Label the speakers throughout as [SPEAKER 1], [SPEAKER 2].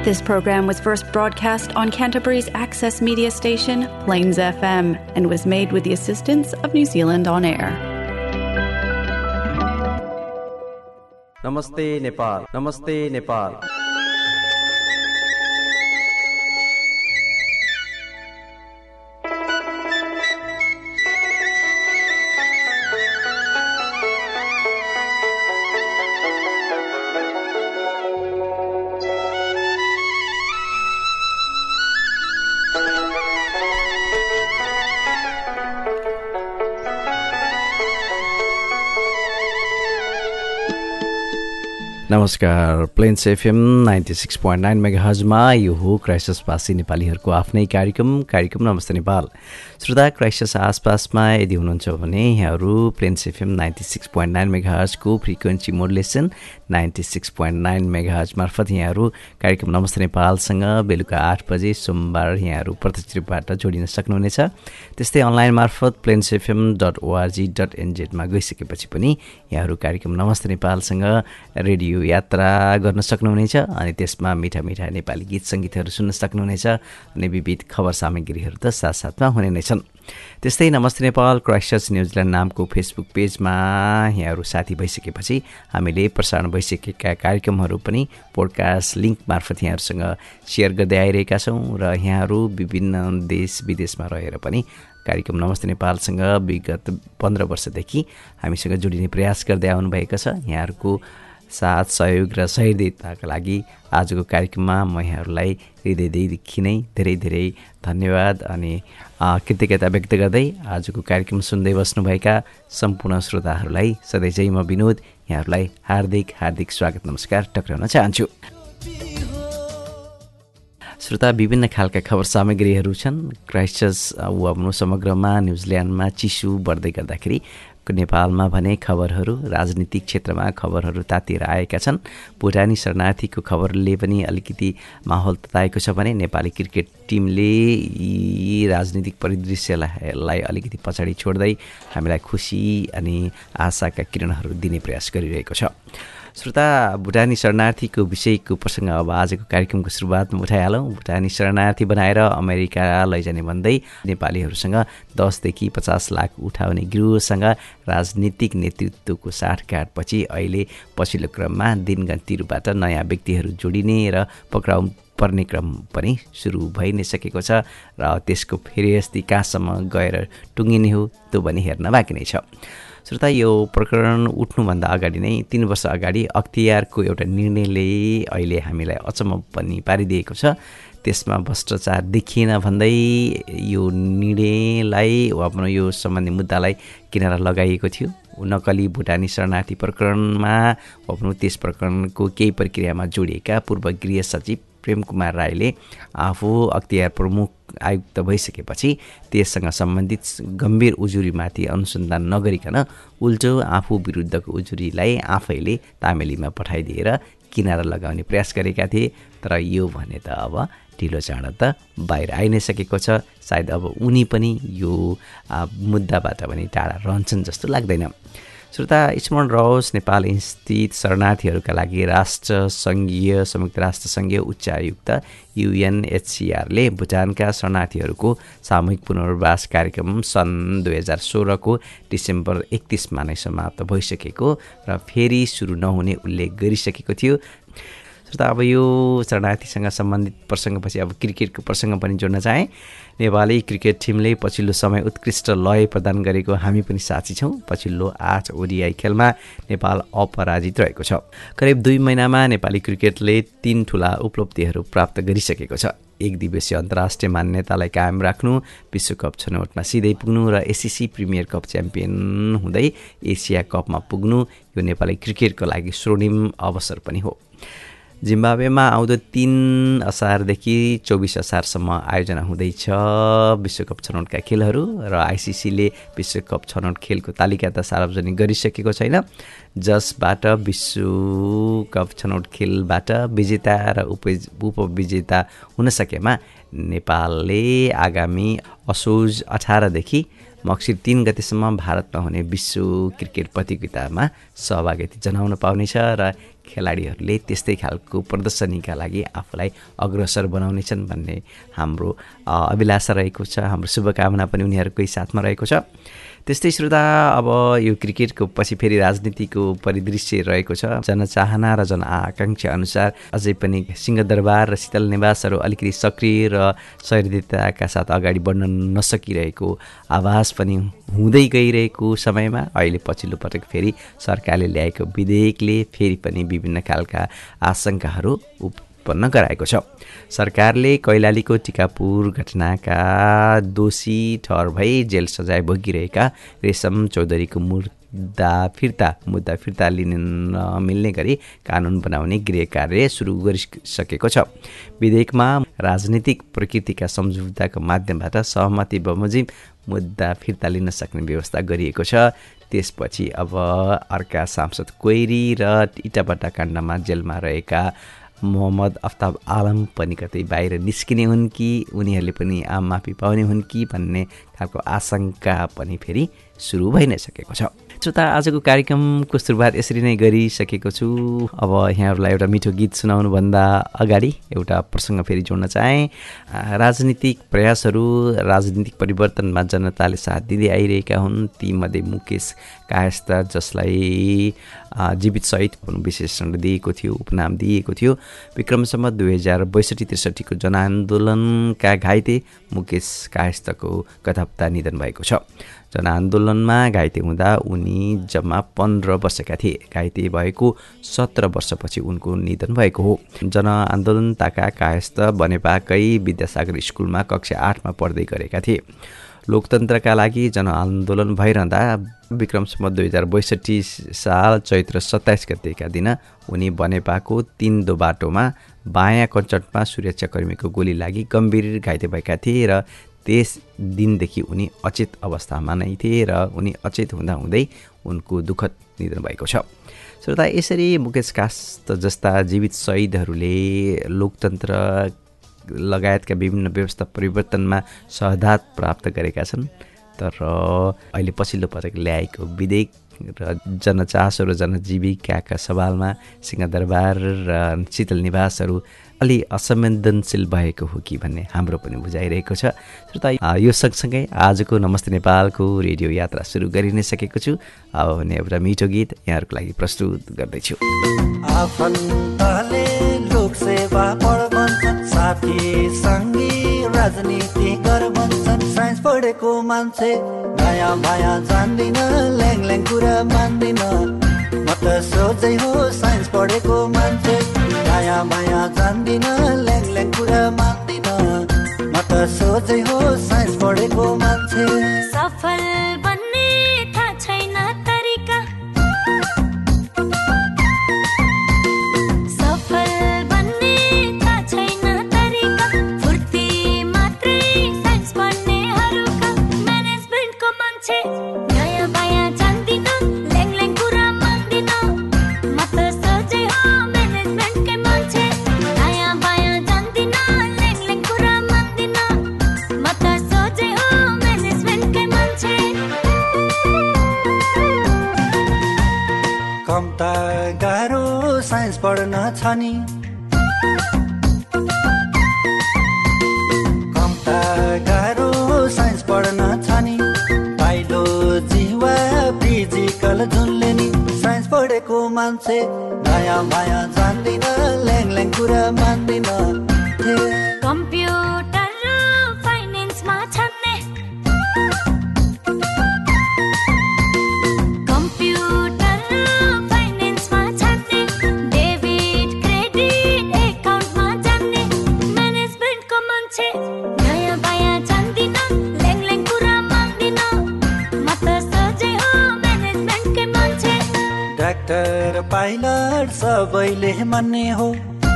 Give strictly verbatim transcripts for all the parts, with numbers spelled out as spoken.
[SPEAKER 1] This program was first broadcast on Canterbury's access media station, Plains F M, and was made with the assistance of New Zealand On Air.
[SPEAKER 2] Namaste Nepal. Namaste Nepal. नमस्कार, Plains FM ninety six point nine मेगाहर्जमा यो हो क्राइस्टसवासी नेपालीहरूको आफ्नै कार्यक्रम कार्यक्रम नमस्ते नेपाल। श्रोता, क्राइस्टस आसपासमा यदि हुनुहुन्छ भने यहाँहरू Plains FM ninety six point nine मेगाहर्जको frequency modulation ninety six point nine megahertz मार्फत यहाँहरू कार्यक्रम नमस्ते नेपालसँग बेलुका आठ बजे सोमबार यहाँहरू प्रत्यक्ष रूपबाट जोडिन सक्नुहुनेछ। त्यस्तै अनलाइन मार्फत Plains FM dot org dot एनजेडमा गइसकेपछि पनि यहाँहरू कार्यक्रम नमस्ते नेपालसँग रेडियो यात्रा गर्न सक्नुहुनेछ अनि त्यसमा मिठा मिठा नेपाली गीत सङ्गीतहरू सुन्न सक्नुहुनेछ अनि विविध खबर सामग्रीहरू त साथसाथमा हुने नै छन्। त्यस्तै नमस्ते नेपाल क्राइस्टचर्च न्युजिल्यान्ड नामको फेसबुक पेजमा यहाँहरू साथी भइसकेपछि हामीले प्रसारण भइसकेका कार्यक्रमहरू पनि पोडकास्ट लिङ्क मार्फत यहाँहरूसँग सेयर गर्दै आइरहेका छौँ र यहाँहरू विभिन्न देश विदेशमा रहेर पनि कार्यक्रम नमस्ते नेपालसँग विगत पन्ध्र वर्षदेखि हामीसँग जोडिने प्रयास गर्दै आउनुभएको छ। यहाँहरूको साथ सहयोग र सहृदयताका लागि आजको कार्यक्रममा म यहाँहरूलाई हृदयदेखि नै धेरै धेरै धन्यवाद अनि कृतज्ञता व्यक्त गर्दै आजको कार्यक्रम सुन्दै बस्नुभएका सम्पूर्ण श्रोताहरूलाई सधैँझै म विनोद यहाँहरूलाई हार्दिक हार्दिक स्वागत नमस्कार टक्राउन चाहन्छु। श्रोता, विभिन्न खालका खबर सामग्रीहरू छन्। क्राइस्टचर्च वा समग्रमा न्युजिल्यान्डमा चिसो बढ्दै गर्दाखेरि नेपालमा भने खबरहरू राजनीतिक क्षेत्रमा खबरहरू तातिएर आएका छन्। भुटानी शरणार्थीको खबरले पनि अलिकति माहौल तताएको छ भने नेपाली क्रिकेट टिमले यी राजनीतिक परिदृश्यलाई अलिकति पछाडि छोड्दै हामीलाई खुसी अनि आशाका किरणहरू दिने प्रयास गरिरहेको छ। श्रोता, भुटानी शरणार्थीको विषयको प्रसङ्ग अब आजको कार्यक्रमको सुरुवातमा उठाइहालौँ। भुटानी शरणार्थी बनाएर अमेरिका लैजाने भन्दै नेपालीहरूसँग दसदेखि पचास लाख उठाउने गिरोहसँग राजनीतिक नेतृत्वको साठगाँठपछि अहिले पछिल्लो क्रममा दिनगन्तीहरूबाट नयाँ व्यक्तिहरू जोडिने र पक्राउ पर्ने क्रम पनि सुरु भइ नै सकेको छ र त्यसको फेरि यस्तै कहाँसम्म गएर टुङ्गिने हो त्यो पनि हेर्न बाँकी नै छ। श्रोता, यो प्रकरण उठ्नुभन्दा अगाडि नै तीन वर्ष अगाडि अख्तियारको एउटा निर्णयले अहिले हामीलाई अचम्म पनि पारिदिएको छ। त्यसमा भ्रष्टाचार देखिएन भन्दै यो निर्णयलाई वा यो सम्बन्धी मुद्दालाई किनारा लगाइएको थियो। नक्कली भुटानी शरणार्थी प्रकरणमा वा त्यस प्रकरणको केही प्रक्रियामा जोडिएका पूर्व गृह सचिव प्रेम कुमार राईले आफू अख्तियार प्रमुख आयुक्त भइसकेपछि त्यससँग सम्बन्धित गम्भीर उजुरीमाथि अनुसन्धान नगरिकन उल्टो आफू विरुद्धको उजुरीलाई आफैले तामेलीमा पठाइदिएर किनारा लगाउने प्रयास गरेका थिए। तर यो भने त अब ढिलो चाँडो त बाहिर आइ नै सकेको छ। सायद अब उनी पनि यो मुद्दाबाट पनि टाढा रहन्छन् जस्तो लाग्दैन। श्रोता, स्मरण रहोस्, नेपाल स्थित शरणार्थीहरूका लागि राष्ट्र सङ्घीय संयुक्त राष्ट्र सङ्घीय उच्चायुक्त युएनएचसिआरले भुटानका शरणार्थीहरूको सामूहिक पुनर्वास कार्यक्रम सन् दुई हजार सोह्रको डिसेम्बर एकतिसमा नै समाप्त भइसकेको र फेरि सुरु नहुने उल्लेख गरिसकेको थियो। श्रोता, अब यो शरणार्थीसँग सम्बन्धित प्रसङ्गपछि अब क्रिकेटको प्रसङ्ग पनि जोड्न चाहेँ। नेपाली क्रिकेट टिमले पछिल्लो समय उत्कृष्ट लय प्रदान गरेको हामी पनि साक्षी छौँ। पछिल्लो आठ ओडिआई खेलमा नेपाल अपराजित रहेको छ। करिब दुई महिनामा नेपाली क्रिकेटले तीन ठुला उपलब्धिहरू प्राप्त गरिसकेको छ। एक दिवसीय अन्तर्राष्ट्रिय मान्यतालाई कायम राख्नु, विश्वकप छनौटमा सिधै पुग्नु र एसिसी प्रिमियर कप च्याम्पियन हुँदै एसिया कपमा पुग्नु यो नेपाली क्रिकेटको लागि स्वर्णिम अवसर पनि हो। जिम्बाब्वेमा आउँदो तीन असारदेखि चौबिस असारसम्म आयोजना हुँदैछ विश्वकप छनौटका खेलहरू र आइसिसीले विश्वकप छनौट खेलको तालिका त सार्वजनिक गरिसकेको छैन, जसबाट विश्वकप छनौट खेलबाट विजेता र उप उपविजेता हुन सकेमा नेपालले आगामी असोज अठारदेखि मक्सिर तीन गतेसम्म भारतमा हुने विश्व क्रिकेट प्रतियोगितामा सहभागिता जनाउन पाउनेछ र खेलाडीहरूले त्यस्तै खालको प्रदर्शनीका लागि आफूलाई अग्रसर बनाउनेछन् भन्ने हाम्रो अभिलाषा रहेको छ, हाम्रो शुभकामना पनि उनीहरूकै साथमा रहेको छ। त्यस्तै श्रोता, अब यो क्रिकेटको पछि फेरि राजनीतिको परिदृश्य रहेको छ। जनचाहना र जनआकाङ्क्षा अनुसार अझै पनि सिंहदरबार र शीतल निवासहरू अलिकति सक्रिय र सहृदयताका साथ अगाडि बढ्न नसकिरहेको आभास पनि हुँदै गइरहेको समयमा अहिले पछिल्लो पटक फेरि सरकारले ल्याएको विधेयकले फेरि पनि विभिन्न खालका आशंकाहरू उत्पन्न गराएको छ। सरकारले कैलालीको टिकापुर घटनाका दोषी ठहर भई जेल सजाय भोगिरहेका रेशम चौधरीको मुद्दा फिर्ता मुद्दा फिर्ता लिन नमिल्ने गरी कानुन बनाउने गृह कार्य सुरु गरिसकेको छ। विधेयकमा राजनीतिक प्रकृतिका सम्झौताको माध्यमबाट सहमति बमोजिम मुद्दा फिर्ता लिन सक्ने व्यवस्था गरिएको छ। त्यसपछि अब अर्का सांसद कोइरी र इटाभट्टा काण्डमा जेलमा रहेका मोहम्मद अफ्ताब आलम पनि कतै बाहिर निस्किने हुन् कि उनीहरूले पनि आम माफी पाउने हुन् कि भन्ने खालको आशंका पनि फेरि सुरु भइ नै सकेको छ। श्रोता, आजको कार्यक्रमको सुरुवात यसरी नै गरिसकेको छु। अब यहाँहरूलाई एउटा मिठो गीत सुनाउनुभन्दा अगाडि एउटा प्रसङ्ग फेरि जोड्न चाहेँ। राजनीतिक प्रयासहरू, राजनीतिक परिवर्तनमा जनताले साथ दिँदै आइरहेका हुन्। तीमध्ये मुकेश कायस्थ, जसलाई जीवित शहीद विशेषण दिएको थियो, उपनाम दिएको थियो, विक्रमसम्म दुई हजार बैसठी त्रिसठीको जनआन्दोलनका घाइते मुकेश कायस्थको गत हप्ता निधन भएको छ। जनआन्दोलनमा घाइते हुँदा उनी जम्मा पन्ध्र वर्षका थिए। घाइते भएको सत्र वर्षपछि उनको निधन भएको हो। जनआन्दोलनताका कायस्थ बनेपाकै विद्यासागर स्कुलमा कक्षा आठमा पढ्दै गरेका थिए। लोकतन्त्रका लागि जनआन्दोलन भइरहँदा विक्रमसम्म दुई हजार बैसठी साल चैत्र सत्ताइस गतेका दिन उनी बनेपाको तिन्दो बाटोमा बायाँ कञ्चटमा सुरक्षाकर्मीको गोली लागि गम्भीर घाइते भएका थिए र त्यस दिनदेखि उनी अचेत अवस्थामा नै थिए र उनी अचेत हुँदा हुँदै उनको दुःखद निधन भएको छ। श्रोता, यसरी मुकेश कायस्थ जस्ता जीवित शहीदहरूले लोकतन्त्र लगायतका विभिन्न व्यवस्था परिवर्तनमा सहदात प्राप्त गरेका छन्। तर अहिले पछिल्लो पटक ल्याएको विधेयक र जनचासो र जनजीविकाका सवालमा सिंहदरबार र शीतल निवासहरू अलि असंवेदनशील भएको हो कि भन्ने हाम्रो पनि बुझाइरहेको छ। श्रोता, यो सँगसँगै आजको नमस्ते नेपालको रेडियो यात्रा सुरु गरि नै सकेको छु। अब भने एउटा मिठो गीत यहाँहरूको लागि प्रस्तुत गर्दैछु।
[SPEAKER 3] आफन्तले लोकसेवा पढ भन्छन्, साथी सङ्गी राजनीति गर भन्छन्, साइन्स पढेको मान्छे नयाँ माया जान्दिन, ल्याङ ल्याङ कुरा मान्दिन, म त सोझै हो साइन्स पढेको मान्छे, नयाँ माया जान्दिन, ल्याङ ल्याङ कुरा मान्दिन, म त सोझै हो साइन्स पढेको मान्छे।
[SPEAKER 4] सफल बन्ने थाहा छैन तरिका, सफल बन्ने थाहा छैन तरिका, फुर्ती मात्रै साइन्स पढ्नेहरूका, म्यानेजमेन्टको मान्छे नयाँ माया जान्दिन, ल्याङ ल्याङ कुरा मान्दिन, म त सोझै हो म्यानेजमेन्टकै मान्छे, नयाँ माया जान्दिन, ल्याङ ल्याङ कुरा मान्दिन, म त सोझै हो म्यानेजमेन्टकै मान्छे।
[SPEAKER 3] कम त गाह्रो साइन्स पढ्न छ नि, कम त गाह्रो साइन्स पढ्न छ नि, बायोलोजी वा फिजिकल जुनले नि, साइन्स पढेको मान्छे नयाँ माया जान्दिन, ल्याङ ल्याङ कुरा मान्दिन।
[SPEAKER 4] कम्प्युटर र फाइनेन्समा छन्ने, कम्प्युटर र फाइनेन्समा छन्ने, डेबिट क्रेडिट एकाउन्टमा जान्ने, म्यानेजमेन्टको मान्छे नयाँ माया जान्दिन, ल्याङ ल्याङ कुरा मान्दिन, म त सोझै हो म्यानेजमेन्टकै मान्छे।
[SPEAKER 3] डाक्टर पाइलट सबैले मान्ने हो,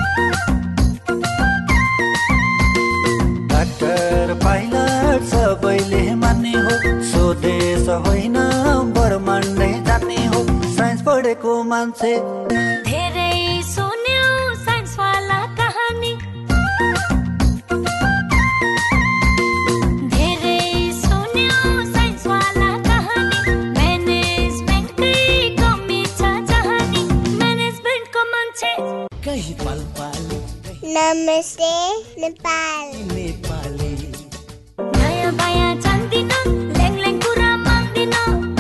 [SPEAKER 3] डाक्टर पाइलट सबैले मान्ने हो, स्वदेश होइन ब्रह्माण्डै जान्ने हो, साइन्स पढेको मान्छे।
[SPEAKER 4] धेरै सुन्यो साइन्सवाला कहानी, धेरै सुन्यो साइन्सवाला
[SPEAKER 5] नमस्ते नेपाल
[SPEAKER 3] नेपाली
[SPEAKER 4] नयाँ बायाँ जान्दिन ल्याङल्याङ कुरा मान्दिन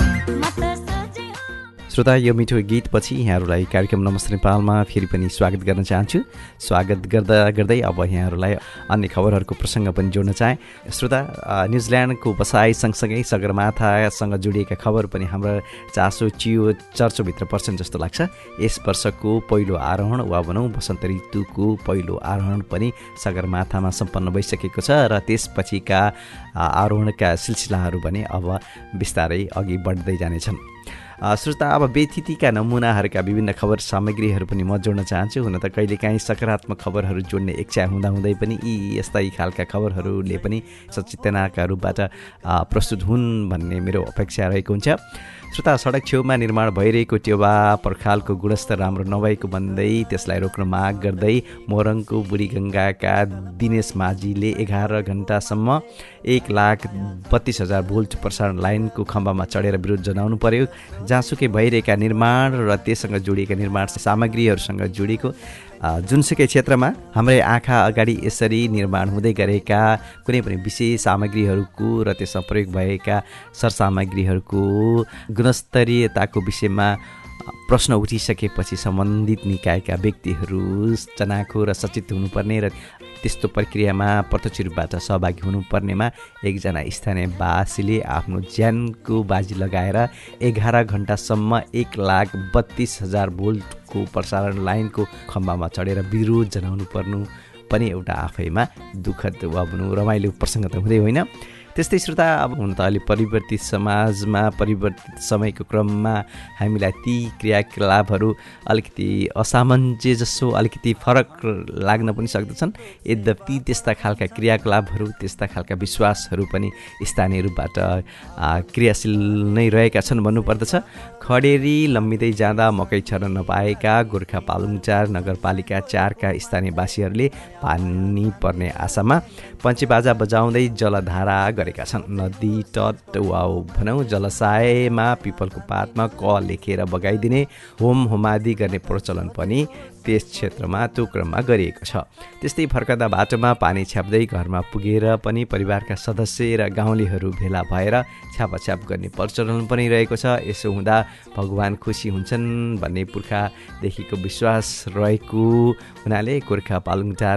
[SPEAKER 4] म त सजै हो।
[SPEAKER 2] श्रोता, यो मिठो गीतपछि यहाँहरूलाई कार्यक्रम नमस्ते नेपालमा फेरि पनि स्वागत गर्न चाहन्छु। स्वागत गर्दा गर्दै अब यहाँहरूलाई अन्य खबरहरूको प्रसङ्ग पनि जोड्न चाहे। श्रोता, न्युजिल्यान्डको बसाइ सँगसँगै सगरमाथासँग जोडिएका खबर पनि हाम्रो चासो चियो चर्चोभित्र पर्छन् जस्तो लाग्छ। यस वर्षको पहिलो आरोहण वा भनौँ वसन्त ऋतुको पहिलो आरोहण पनि सगरमाथामा सम्पन्न भइसकेको छ र त्यसपछिका आरोहणका सिलसिलाहरू पनि अब बिस्तारै अघि बढ्दै जानेछन्। श्रोता, अब व्यतिथिका नमुनाहरूका विभिन्न खबर सामग्रीहरू पनि म जोड्न चाहन्छु। हुन त कहिलेकाहीँ सकारात्मक खबरहरू जोड्ने इच्छा हुँदाहुँदै पनि यी यस्ता खालका खबरहरूले पनि सचेतनाका रूपबाट प्रस्तुत हुन् भन्ने मेरो अपेक्षा रहेको हुन्छ। श्रोता, सडक छेउमा निर्माण भइरहेको टेवा पर्खालको गुणस्तर राम्रो नभएको भन्दै त्यसलाई रोक्न माग गर्दै मोरङको बुढीगङ्गाका दिनेश माझीले एघार घन्टासम्म एक लाख बत्तिस हजार भोल्ट प्रसारण लाइनको खम्बामा चढेर विरोध जनाउनु पर्यो। जहाँसुकै भइरहेका निर्माण र त्यससँग जोडिएका निर्माण सामग्रीहरूसँग जोडिएको जुनसुकै क्षेत्रमा हाम्रै आँखा अगाडि यसरी निर्माण हुँदै गरेका कुनै पनि विशेष सामग्रीहरूको र त्यसमा प्रयोग भएका सरसामग्रीहरूको गुणस्तरीयताको विषयमा प्रश्न उठिसकेपछि सम्बन्धित निकायका व्यक्तिहरू चनाखो र सचेत हुनुपर्ने र त्यस्तो प्रक्रियामा प्रत्यक्ष रूपबाट सहभागी हुनुपर्नेमा एकजना स्थानीयवासीले आफ्नो ज्यानको बाजी लगाएर एघार घन्टासम्म एक लाख बत्तिस हजार भोल्टको प्रसारण लाइनको खम्बामा चढेर विरोध जनाउनु पर्नु पनि एउटा आफैमा दुःखद वा भनौँ रमाइलो प्रसङ्ग त हुँदै होइन। त्यस्तै श्रोता, अब हुन त अहिले परिवर्तित समाजमा परिवर्तित समयको क्रममा हामीलाई ती क्रियाकलापहरू अलिकति असामञ्जस्य जसो अलिकति फरक लाग्न पनि सक्दछन्। यद्यपि त्यस्ता खालका क्रियाकलापहरू त्यस्ता खालका विश्वासहरू पनि स्थानीय रूपबाट क्रियाशील नै रहेका छन् भन्नुपर्दछ। खडेरी लम्बिँदै जाँदा मकै छर्न नपाएका गोर्खा पालुङचार नगरपालिका चारका स्थानीयवासीहरूले पानी पर्ने आशामा पञ्चेबाजा बजाउँदै जलधारा गरेका छन्। नदी तट वा भनौँ जलाशयमा पिपलको पातमा क लेखेर बगाइदिने होम होमादि गर्ने प्रचलन पनि त्यस क्षेत्रमा त्यो क्रममा गरिएको छ। त्यस्तै फर्कदा बाटोमा पानी छ्याप्दै घरमा पुगेर पनि परिवारका सदस्य र गाउँलेहरू भेला भएर छ्यापछ्याप गर्ने प्रचलन पनि रहेको छ। यसो हुँदा भगवान खुसी हुन्छन् भन्ने पुर्खादेखिको विश्वास रहेको हुनाले गोर्खा पालुङटार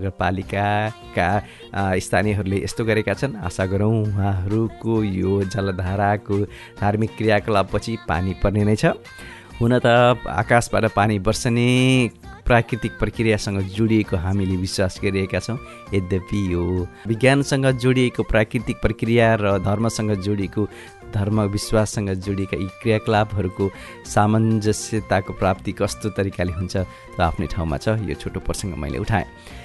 [SPEAKER 2] नगरपालिकाका स्थानीयहरूले यस्तो गरेका छन्। आशा गरौँ उहाँहरूको यो जलधाराको धार्मिक क्रियाकलापपछि पानी पर्ने नै छ। हुन त आकाशबाट पानी बर्सने प्राकृतिक प्रक्रियासँग जोडिएको हामीले विश्वास गरिरहेका छौँ। यद्यपि यो विज्ञानसँग जोडिएको प्राकृतिक प्रक्रिया र धर्मसँग जोडिएको धर्म विश्वाससँग जोडिएका यी क्रियाकलापहरूको सामञ्जस्यताको प्राप्ति कस्तो तरिकाले हुन्छ त आफ्नै ठाउँमा छ। यो छोटो प्रसङ्ग मैले उठाएँ।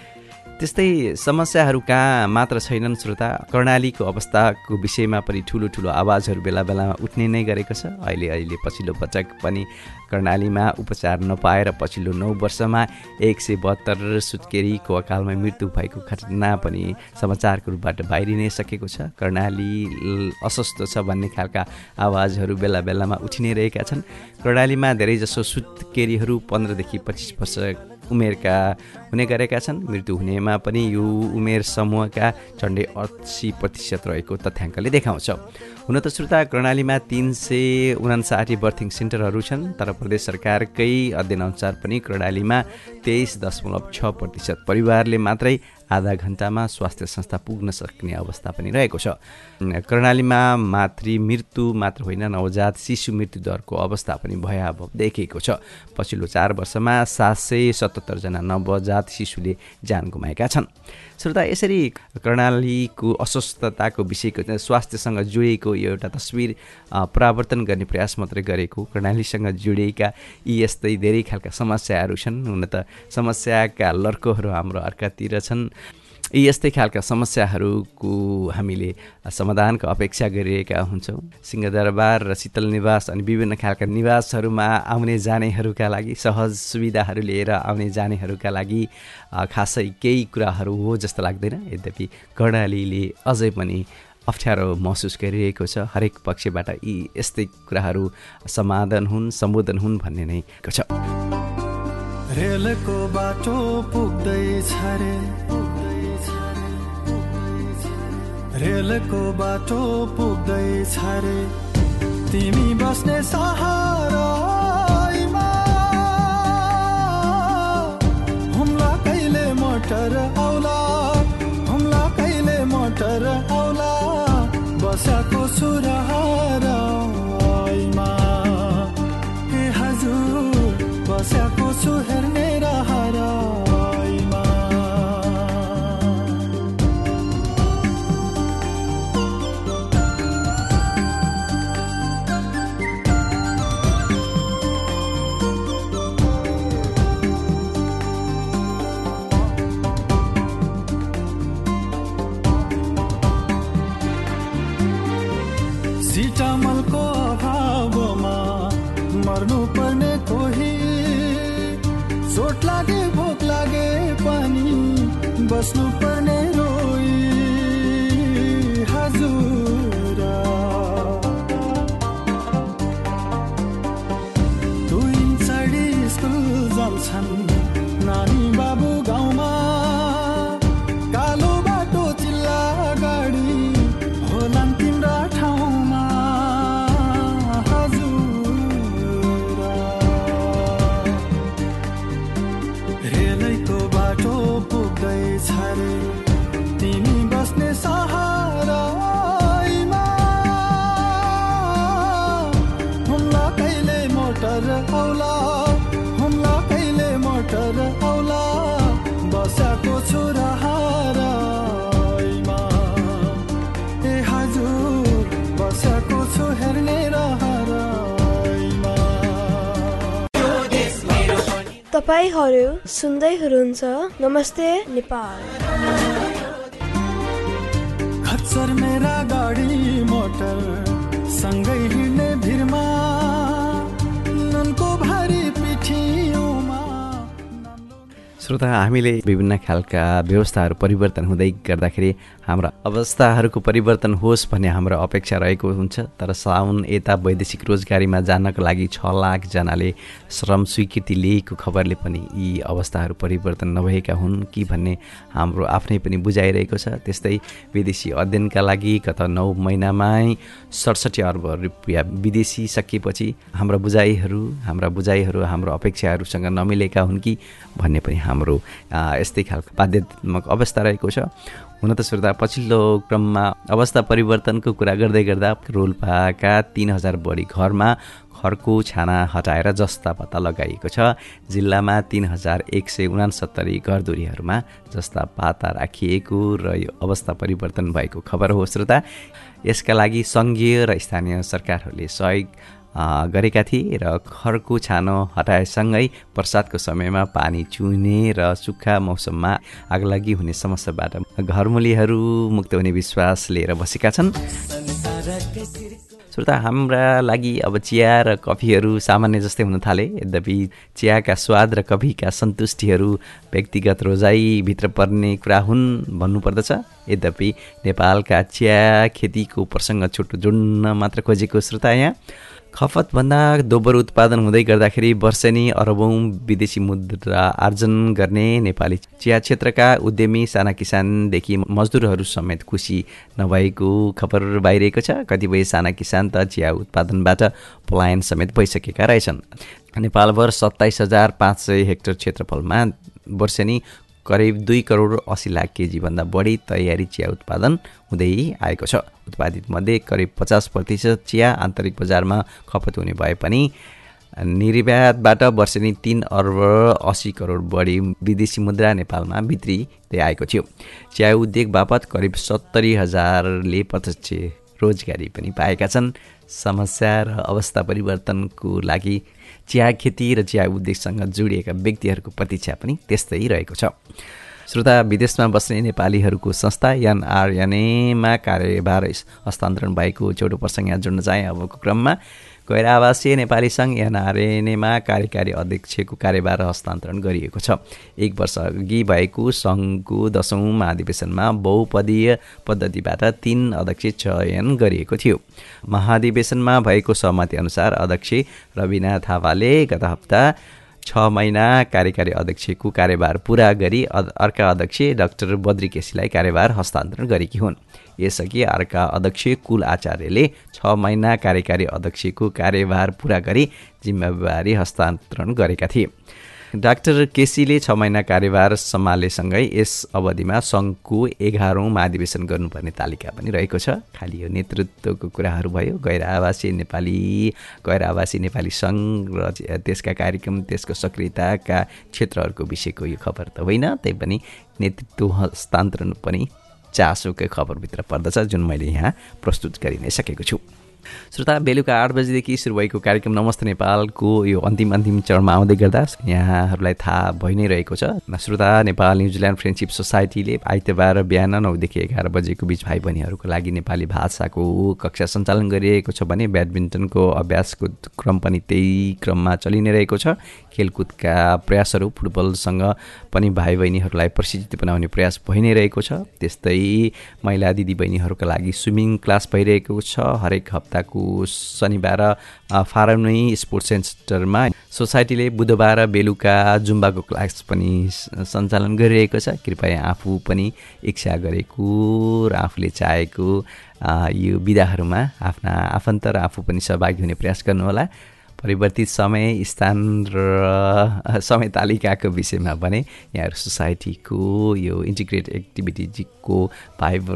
[SPEAKER 2] त्यस्तै समस्याहरू कहाँ मात्र छैनन् श्रोता, कर्णालीको अवस्थाको विषयमा पनि ठुलो ठुलो आवाजहरू बेला बेलामा उठ्ने नै गरेको छ। अहिले अहिले पछिल्लो पटक पनि कर्णालीमा उपचार नपाएर पछिल्लो नौ वर्षमा एक सय बहत्तर सुत्केरीको अकालमा मृत्यु भएको घटना पनि समाचारको रूपबाट बाहिरिनै सकेको छ। कर्णाली अस्वस्थ छ भन्ने खालका आवाजहरू बेला बेलामा उठिनै रहेका छन्। कर्णालीमा धेरैजसो सुत्केरीहरू पन्ध्रदेखि पच्चिस वर्ष उमेरका हुने गरेका छन्। मृत्यु हुनेमा पनि यो उमेर समूहका झन्डै अस्सी प्रतिशत रहेको तथ्याङ्कले देखाउँछ। हुन त श्रोता, कर्णालीमा तीन सय उनासाठी बर्थिङ सेन्टरहरू छन्, तर प्रदेश सरकारकै अध्ययनअनुसार पनि कर्णालीमा तेइस दशमलव छ प्रतिशत परिवारले मात्रै आधा घन्टामा स्वास्थ्य संस्था पुग्न सक्ने अवस्था पनि रहेको छ। कर्णालीमा मातृ मृत्यु मात्र होइन, नवजात शिशु मृत्यु दरको अवस्था पनि भयावह देखिएको छ। पछिल्लो चार वर्षमा सात सय सतहत्तरजना नवजात शिशुले ज्यान गुमाएका छन्। श्रोता, यसरी कर्णालीको अस्वस्थताको विषयको स्वास्थ्यसँग जोडिएको यो एउटा तस्विर परावर्तन गर्ने प्रयास मात्रै गरेको। कर्णालीसँग जोडिएका यी यस्तै धेरै खालका समस्याहरू छन्। हुन त समस्याका लर्कोहरू हाम्रो अर्कातिर छन्। यी यस्तै खालका समस्याहरूको हामीले समाधानको अपेक्षा गरिरहेका हुन्छौँ। सिंहदरबार र शीतल निवास अनि विभिन्न खालका निवासहरूमा आउने जानेहरूका लागि सहज सुविधाहरू लिएर आउने जानेहरूका लागि खासै केही कुराहरू हो जस्तो लाग्दैन। यद्यपि कर्णालीले अझै पनि अप्ठ्यारो महसुस गरिरहेको छ। हरेक पक्षबाट यी यस्तै कुराहरू समाधान हुन् सम्बोधन हुन् भन्ने नै छ।
[SPEAKER 6] रेलको बाटो पुग्दैछ रे, रेलको बाटो पुग्दैछ रे, तिमी बस्ने सहारामा हुम्ला कहिले मोटर आउला, हुम्ला कहिले मोटर आउला, बसाको सुरहारामा ए हजुर बसाको छु हेर्ने रहराइमा। सिटामलको अभावमा मर्नु पर्ने कोही, चोट लागे भोक लागे पनि बस्नु पर्ने रोई हजुर। दुई चढी स्कुल जान्छन् नानी बाबु गाउँमा, कालो बाटो चिल्ला गाडी होलान् तिम्रा ठाउँमा हजुर। रेलैको बाटो पुग्दैछ रे, तिमी बस्ने सहाराइमा हुम्ला कहिले मोटर आउला, हुम्ला कहिले मोटर आउला, बसाको छु रहराइमा ए हजुर बसाको छु हेर्ने रहराइमा।
[SPEAKER 7] तपाईहरू सुन्दै हुनुहुन्छ नमस्ते नेपाल।
[SPEAKER 6] खच्चर मेरा गाडी मोटर सँगै हिँड्ने भिरमा, नुनको भारी पिठीमा।
[SPEAKER 2] श्रोता, हामीले विभिन्न खालका व्यवस्थाहरू परिवर्तन हुँदै गर्दाखेरि हाम्रा अवस्थाहरूको परिवर्तन होस् भन्ने हाम्रो अपेक्षा रहेको हुन्छ। तर साउन यता वैदेशिक रोजगारीमा जानको लागि छ लाखजनाले श्रम स्वीकृति लिएको खबरले पनि यी अवस्थाहरू परिवर्तन नभएका हुन् कि भन्ने हाम्रो आफ्नै पनि बुझाइरहेको छ। त्यस्तै विदेशी अध्ययनका लागि गत नौ महिनामै सडसठी अर्ब रुपियाँ विदेशी सकिएपछि हाम्रा बुझाइहरू हाम्रा बुझाइहरू हाम्रो अपेक्षाहरूसँग नमिलेका हुन् कि भन्ने पनि हाम्रो यस्तै खालको बाध्यात्मक अवस्था रहेको छ। हुन त श्रोता, पछिल्लो क्रममा अवस्था परिवर्तनको कुरा गर्दै गर्दा रोल्पाका तीन हजार बढी घरमा खरको छाना हटाएर जस्ता पत्ता लगाइएको छ। जिल्लामा तीन हजार एक सय उनासत्तरी घरधुरीहरूमा जस्ता पाता राखिएको र यो अवस्था परिवर्तन भएको खबर हो। श्रोता, यसका लागि सङ्घीय र स्थानीय सरकारहरूले सहयोग गरेका थिए र खरको छानो हटाएसँगै वर्षातको समयमा पानी चुहिने र सुक्खा मौसममा आगलागी हुने समस्याबाट घरमुलीहरू मुक्त हुने विश्वास लिएर बसेका छन्। श्रोता, हाम्रा लागि अब चिया र कफीहरू सामान्य जस्तै हुन थाले। यद्यपि चियाका स्वाद र कफीका सन्तुष्टिहरू व्यक्तिगत रोजाइभित्र पर्ने कुरा हुन् भन्नुपर्दछ। यद्यपि नेपालका चिया खेतीको प्रसङ्ग छोटो जोड्न मात्र खोजेको श्रोता, यहाँ खपतभन्दा दोब्बर उत्पादन हुँदै गर्दाखेरि वर्षेनी अरबौँ विदेशी मुद्रा आर्जन गर्ने नेपाली चिया क्षेत्रका उद्यमी साना किसानदेखि मजदुरहरू समेत खुसी नभएको खबर बाहिरिएको छ। कतिपय साना किसान त चिया उत्पादनबाट पलायन समेत भइसकेका रहेछन्। नेपालभर सत्ताइस हजार पाँच सय हेक्टर क्षेत्रफलमा वर्षेनी करिब दुई करोड अस्सी लाख केजीभन्दा बढी तयारी चिया उत्पादन हुँदै आएको छ। उत्पादित मध्ये करिब पचास प्रतिशत चिया आन्तरिक बजारमा खपत हुने भए पनि निर्यातबाट वर्षेनी तीन अर्ब अस्सी करोड बढी विदेशी मुद्रा नेपालमा भित्रिँदै आएको थियो। चिया उद्योग बापत करिब सत्तरी हजारले प्रत्यक्ष रोजगारी पनि पाएका छन्। समस्या र अवस्था परिवर्तनको लागि चिया खेती र चिया उद्योगसँग जोडिएका व्यक्तिहरूको प्रतीक्षा पनि त्यस्तै रहेको छ। श्रोता, विदेशमा बस्ने नेपालीहरूको संस्था एनआरएनएमा कार्यभार हस्तान्तरण भएको छोटो प्रसङ्ग यहाँ जोड्न चाहे। अबको क्रममा गैर आवासीय नेपाली सङ्घ एनआरएनएमा कार्यकारी अध्यक्षको कार्यभार हस्तान्तरण गरिएको छ। एक वर्ष अघि भएको सङ्घको दसौँ महाधिवेशनमा बहुपदीय पद्धतिबाट तीन अध्यक्ष चयन गरिएको थियो। महाधिवेशनमा भएको सहमति अनुसार अध्यक्ष रविना थापाले गत हप्ता छ महिना कार्यकारी अध्यक्षको कार्यभार पूरा गरी अर्का अध्यक्ष डाक्टर बद्री केसीलाई कार्यभार हस्तान्तरण गरेकी हुन्। यसअघि अर्का अध्यक्ष कुल आचार्यले छ महिना कार्यकारी अध्यक्षको कार्यभार पूरा गरी जिम्मेवारी हस्तान्तरण गरेका थिए। डाक्टर केसीले छ महिना कार्यभार सम्हालेसँगै यस अवधिमा सङ्घको एघारौँ महाधिवेशन गर्नुपर्ने तालिका पनि रहेको छ। खालि यो नेतृत्वको कुराहरू भयो। गैर आवासीय नेपाली गैर आवासीय नेपाली सङ्घ र त्यसका कार्यक्रम त्यसको सक्रियताका क्षेत्रहरूको विषयको यो खबर त होइन, तैपनि नेतृत्व हस्तान्तरण पनि चासोकै खबरभित्र पर्दछ, जुन मैले यहाँ प्रस्तुत गरि नै सकेको छु। श्रोता, बेलुका आठ बजीदेखि सुरु भएको कार्यक्रम नमस्ते नेपालको यो अन्तिम अन्तिम चरणमा आउँदै गर्दा यहाँहरूलाई थाहा भइ नै रहेको छ। श्रोता, नेपाल न्युजिल्यान्ड फ्रेन्डसिप सोसाइटीले आइतबार बिहान नौदेखि एघार बजेको बिच भाइ बहिनीहरूको लागि नेपाली भाषाको कक्षा सञ्चालन गरिरहेको छ भने ब्याडमिन्टनको अभ्यासको क्रम पनि त्यही क्रममा चलि नै रहेको छ। खेलकुदका प्रयासहरू फुटबलसँग पनि भाइ बहिनीहरूलाई प्रशिक्षित बनाउने प्रयास भइ नै रहेको छ। त्यस्तै महिला दिदीबहिनीहरूका लागि स्विमिङ क्लास भइरहेको छ। हरेक हप्ताको शनिबार फारमै स्पोर्ट्स सेन्टरमा सोसाइटीले बुधबार बेलुका जुम्बाको क्लास पनि सञ्चालन गरिरहेको छ। कृपया आफू पनि इच्छा गरेको र आफूले चाहेको यो विधाहरूमा आफ्ना आफन्त र आफू पनि सहभागी हुने प्रयास गर्नुहोला। परिवर्तित समय, स्थान र समय तालिकाको विषयमा भने यहाँहरू सोसाइटीको यो इन्टिग्रेट एक्टिभिटिजको फाइबर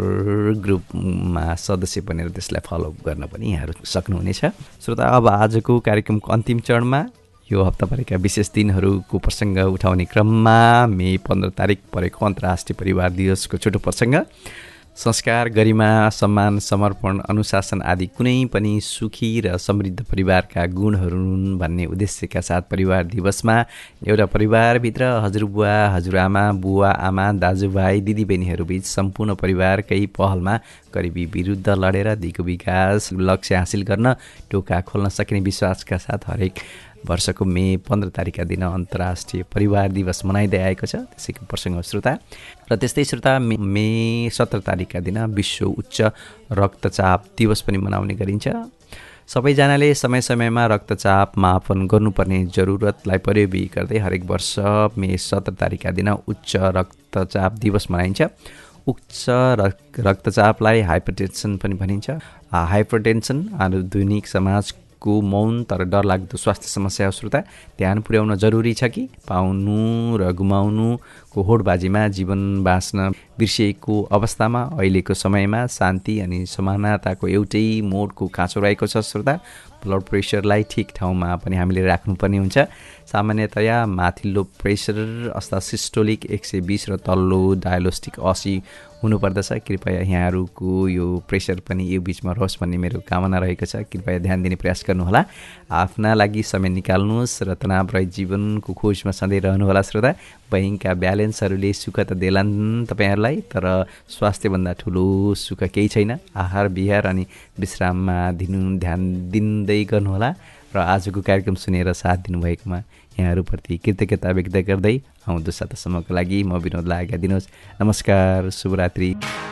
[SPEAKER 2] ग्रुपमा सदस्य बनेर त्यसलाई फलो गर्न पनि यहाँहरू सक्नुहुनेछ। श्रोता, अब आजको कार्यक्रमको अन्तिम चरणमा यो हप्ताभरिका विशेष दिनहरूको प्रसङ्ग उठाउने क्रममा मे पन्ध्र तारिक परेको अन्तर्राष्ट्रिय परिवार दिवसको छोटो प्रसङ्ग, संस्कार, गरिमा, सम्मान, समर्पण, अनुशासन आदि कुनै पनि सुखी र समृद्ध परिवारका गुणहरू भन्ने उद्देश्यका साथ परिवार दिवसमा एउटा परिवारभित्र हजुरबुवा, हजुरआमा, बुवा, आमा, दाजुभाइ, दिदीबहिनीहरूबीच सम्पूर्ण परिवारकै पहलमा गरिबी विरुद्ध लडेर दिगो विकास लक्ष्य हासिल गर्न टोका खोल्न सक्ने विश्वासका साथ हरेक वर्षको मे पन्ध्र तारिकका दिन अन्तर्राष्ट्रिय परिवार दिवस मनाइँदै आएको छ। त्यसैको प्रसङ्ग श्रोता। र त्यस्तै श्रोता, मे सत्र तारिकका दिन विश्व उच्च रक्तचाप दिवस पनि मनाउने गरिन्छ। सबैजनाले समय समयमा रक्तचाप मापन गर्नुपर्ने जरुरतलाई परिवेवी गर्दै हरेक वर्ष मे सत्र तारिकका दिन उच्च रक्तचाप दिवस मनाइन्छ। उच्च रक्तचापलाई हाइपरटेन्सन पनि भनिन्छ। हाइपरटेन्सन आधुनिक समाज को मौन तर डरलाग्दो स्वास्थ्य समस्या हो। श्रोता, ध्यान पुर्याउन जरुरी छ कि पाउनु र गुमाउनुको होडबाजीमा जीवन बाँच्न बिर्सिएको अवस्थामा अहिलेको समयमा शान्ति अनि समानताको एउटै मोडको खाँचो रहेको छ। श्रोता, ब्लड प्रेसरलाई ठिक ठाउँमा पनि हामीले राख्नुपर्ने हुन्छ। सामान्यतया माथिल्लो प्रेसर अवस्था सिस्टोलिक एक सय बिस र तल्लो डायलोस्टिक असी हुनुपर्दछ। कृपया यहाँहरूको यो प्रेसर पनि यो बिचमा रहोस् भन्ने मेरो कामना रहेको छ। कृपया ध्यान दिने प्रयास गर्नुहोला। आफ्ना लागि समय निकाल्नुहोस् र तनावरहित जीवनको खोजमा सधैँ रहनुहोला। श्रोता, बैंकका ब्यालेन्सहरूले सुख त देलान् तपाईँहरूलाई, तर स्वास्थ्यभन्दा ठुलो सुख केही छैन। आहार विहार अनि विश्राममा दिनु ध्यान दिँदै गर्नुहोला। र आजको कार्यक्रम सुनेर साथ दिनुभएकोमा यहाँहरूप्रति कृतज्ञता व्यक्त गर्दै आउँदो सातासम्मको लागि म विनोदलाई आज्ञा दिनुहोस्। नमस्कार, शुभरात्रि।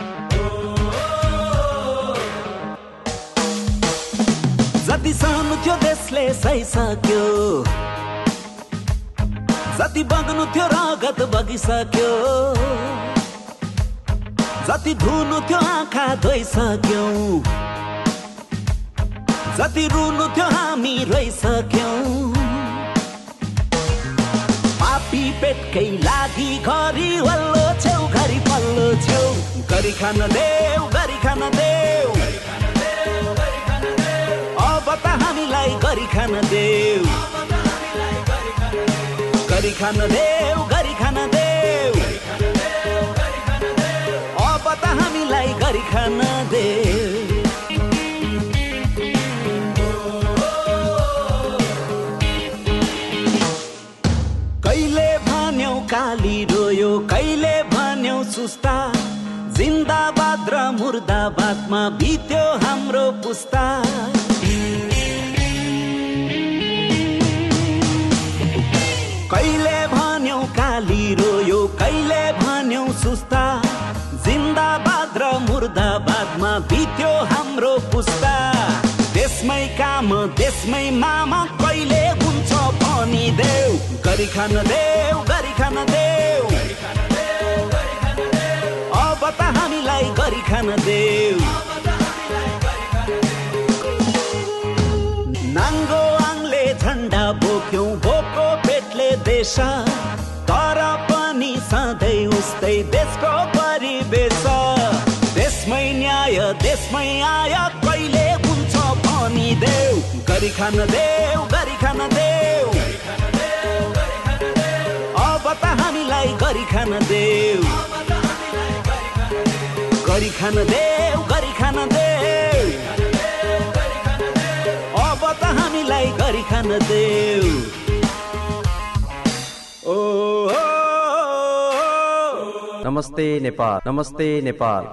[SPEAKER 8] जति सानो थियो देशले सहिसक्यो, जति बग्नु थियो रगत बगिसक्यो, जति धुनु थियो आँखा धोइसक्यौ, जति रुनु थियो हामी रोइसक्यौं। पापी पेटकै लागि घरि वल्लो छेउ घरि पल्लो छेउ, गरी खान देऊ गरी खान देऊ, अब त हामीलाई गरी खान देऊ, गरी खान देऊ गरी खान देऊ, अब त हामीलाई गरी खान देऊ। काली रोयो कहिले भन्यौ सुस्ता, जिन्दाबाद र मुर्दाबादमा बित्यो हाम्रो पुस्ता। कहिले भन्यौ काली रोयो कहिले भन्यौ सुस्ता, जिन्दाबाद र मुर्दाबादमा बित्यो हाम्रो पुस्ता। देशमै काम देशमै मामा कहिले हुन्छ भनिदेऊ, खान देऊ गरी खान देऊ अब त हामीलाई गरी खान देऊ नाङ्गो आङले झन्डा बोक्यौं भोको पेटले देश तर पनि सधैँ उस्तै देशको परिवेश देशमै न्याय देशमै आय कहिले हुन्छ भनी देऊ गरी खान देऊ गरी खान देऊ अब त हामीलाई गरी खान देऊ गरी खान देऊ गरी खान देऊ अब त हामीलाई गरी खान देऊ ओ
[SPEAKER 2] नमस्ते नेपाल नमस्ते नेपाल